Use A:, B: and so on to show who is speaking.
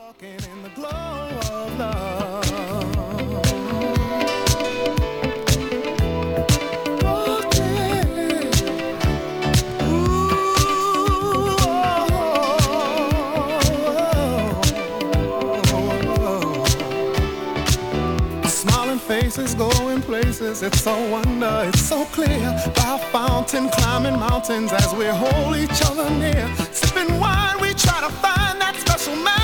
A: Walking in the glow of love. Walking. Ooh, smiling faces, going places. It's so wonder, it's so clear. By a fountain, climbing mountains as we hold each other near. Sipping wine, we try to find that special man.